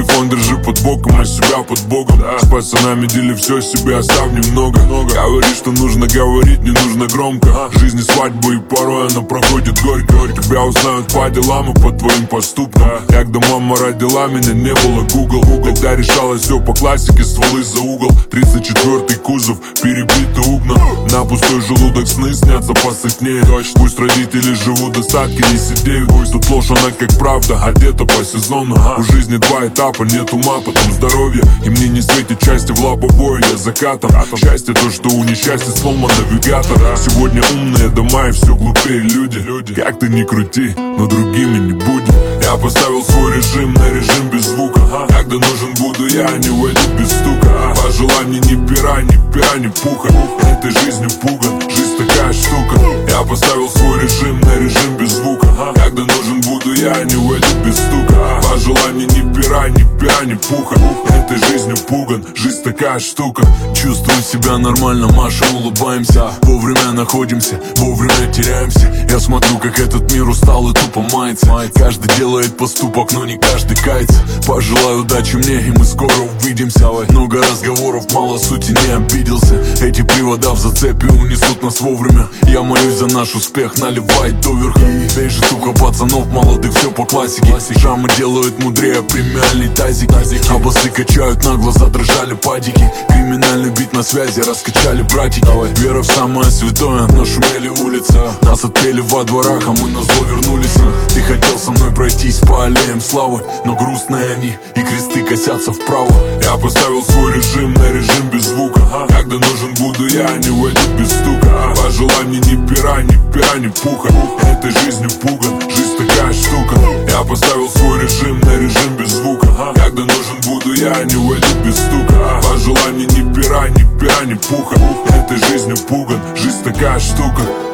телефон держи под боком, а себя под богом. С пацанами дели все себе, оставь немного. Говори, что нужно говорить, не нужно громко. Жизнь и свадьба, и порой она проходит горько. Тебя узнают по делам и по твоим поступкам. Когда мама родила меня, не было Google. Тогда решалось все по классике, стволы за угол. 34-й кузов, перебиты окна. На пустой желудок сны снятся посытнее. Пусть родители живут достатки, не сидеют. Тут ложь, она как правда, одета по сезону. У жизни два этапа, нет ума, потом здоровье. И мне не светит счастье в лобовое, я закатом. Счастье то, что у несчастья сломан навигатор. Сегодня умные дома и все глупее люди. Как ты ни крути, но другими не будем. Я поставил свой режим на режим без звука. Когда нужен буду я, не войду без стука. По желанию ни пера, ни пуха. Этой жизнью пуган, жизнь такая штука. Я поставил свой режим на режим без звука. Когда нужен буду я, не войду без стука. По желанию ни пера, ни пуха. Этой жизнью пуган, жизнь такая штука. Чувствую себя нормально, машем, улыбаемся. Вовремя находимся, вовремя теряемся. Я смотрю, как этот мир устал и тупо мается. Каждый делает поступок, но не каждый кается. Пожелаю удачи мне, и мы скоро увидимся. Много разговоров, мало сути, не обиделся. Эти привода в зацепе унесут нас вовремя. Я молюсь за наш успех, наливай доверха. Бей житуха пацанов молодых, все по классике. Шрамы делают мудрее, премиальный тазик. А басы качают, на глаза дрожали падики. Криминальный бит на связи, раскачали братики. Вера в самое святое, нашумели улицы. Нас отпели во дворах, а мы назло вернулись. Ты хотел со мной пройтись по аллеям славы, но грустные они, и кресты косятся вправо. Я поставил свой режим на режим без звука. Когда нужен буду я, не войду без стука. По желанию ни пера, ни пуха. Этой жизнью пуган, жизнь такая штука. Я поставил свой режим на режим без звука. Когда нужен буду я, не войду без стука. По желанию ни пера, ни пуха. Этой жизнью пуган, жизнь такая штука.